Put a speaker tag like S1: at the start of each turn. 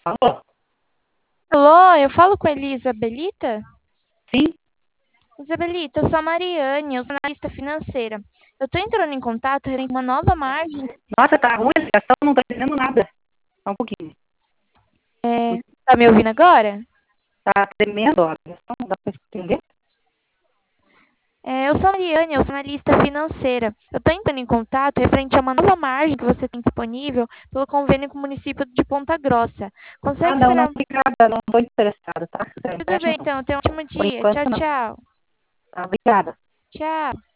S1: Alô?
S2: Alô, eu falo com a Elisabelita?
S1: Sim?
S2: Isabelita, eu sou a Mariane, eu sou analista financeira. Eu estou entrando em contato referente a uma nova margem.
S1: Nossa, tá ruim a ligação, não tô entendendo nada. Só um pouquinho.
S2: Tá me ouvindo agora?
S1: Tá tremendo a ligação, não dá pra entender?
S2: Eu sou a Mariane, eu sou analista financeira. Eu estou entrando em contato referente a uma nova margem que você tem disponível pelo convênio com o município de Ponta Grossa.
S1: Ah,
S2: Consegue
S1: não, não,
S2: esperar?
S1: obrigada, não tô interessada, tá?
S2: Tudo
S1: Internet
S2: bem,
S1: não.
S2: então. Tenha um ótimo
S1: Por
S2: dia.
S1: enquanto,
S2: Tchau,
S1: não.
S2: tchau.
S1: Tá, obrigada.
S2: Tchau.